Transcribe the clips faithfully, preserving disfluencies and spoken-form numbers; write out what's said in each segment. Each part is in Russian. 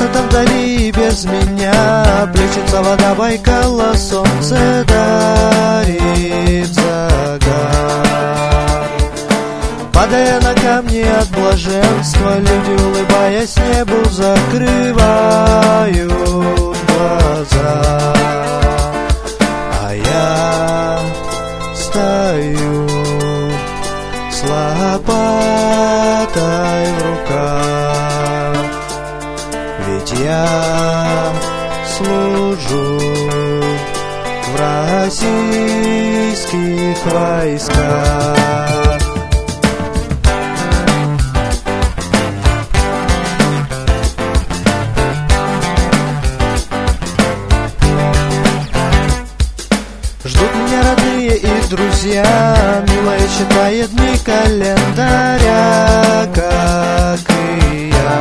Где-то там вдали без меня плещется вода Байкала, солнце дарит загар. Падая на камни от блаженства, люди, улыбаясь небу, закрывают глаза. А я стою с лопатой в руках, ведь я служу в российских войсках. Ждут меня родные и друзья, милая считает дни календаря, как и я.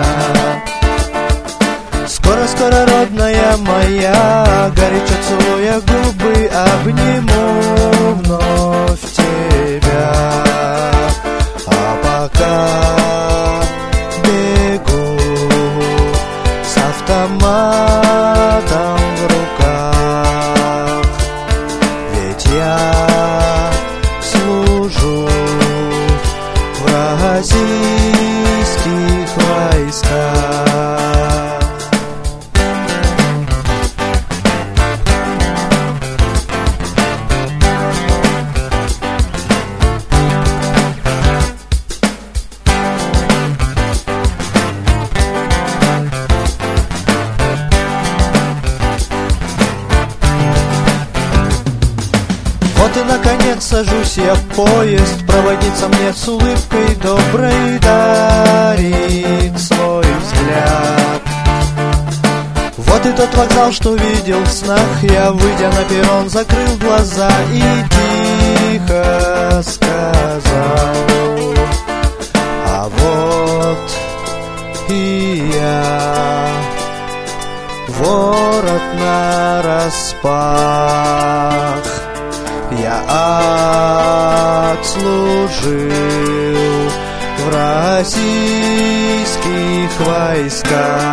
Скоро-скоро, родная моя, горячо целуя губы, обниму вновь тебя. А пока бегу с автоматом в руках, ведь я служу в российских войсках. Вот и наконец сажусь я в поезд, проводница мне с улыбкой доброй дарит свой взгляд. Вот и тот вокзал, что видел в снах я, выйдя на перрон, закрыл глаза и тихо сказал: а вот и я, ворот нараспах. Я отслужил в российских войсках.